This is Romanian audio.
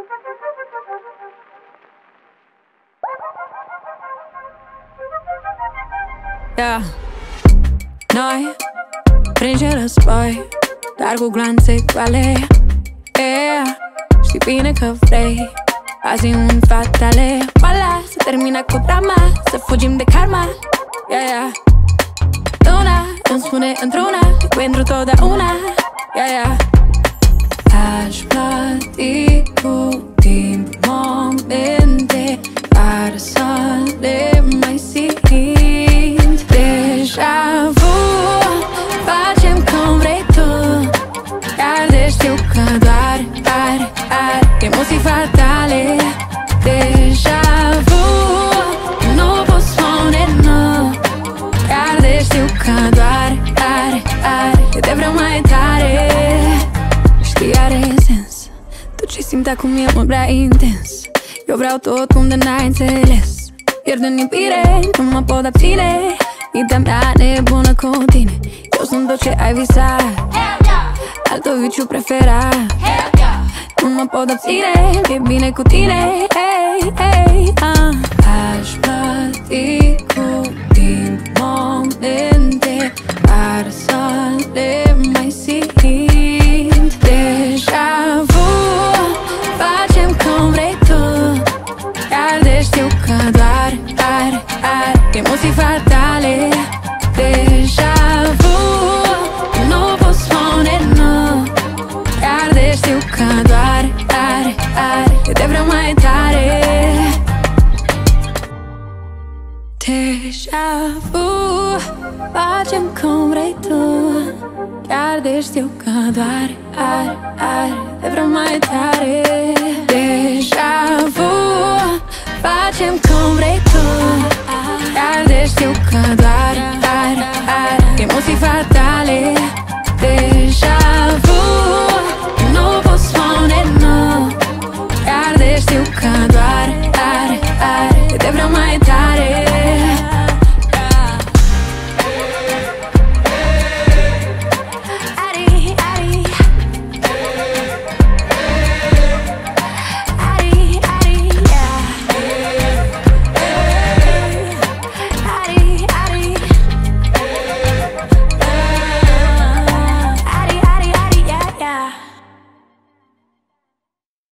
Yeah. Noi, pringe război, dar cu glanțe goale. Yeah. Știi bine că vrei azi un fatale. Mala, se termină cu drama, să fugim de karma. Yeah, yeah. Luna îmi spune într-una, pentru totdeauna. Yeah, yeah. Aș plăti cu timp momente, dar să le mai simt. Deja vu, facem cum vrei tu, iar de știu că doar ar emoții fatale. Deja vu, nu pot spune nu, iar de știu că doar eu te vreau mai tare. Știi, are sens, tot ce simt acum e mult prea intens. Eu vreau tot cum de n-ai înțeles. Pierd în iubire, nu mă pot abține. Mintea mea nebună cu tine. Eu sunt tot ce ai visat, al tău viciu preferat. Nu mă pot abține, e bine cu tine. Hey, hey, Aș plăti cu timp momente, dar să le mai simt. Deja vu, facem cum vrei tu, iar de știu că doar ar emoții fatale. Deja vu, nu pot spune nu, iar de știu că doar eu te vreau mai tare. Deja vu, facem cum vrei tu, chiar de știu că doar te vreau mai tare. Deja vu, facem cum vrei tu, chiar de știu că doar emoții fatale.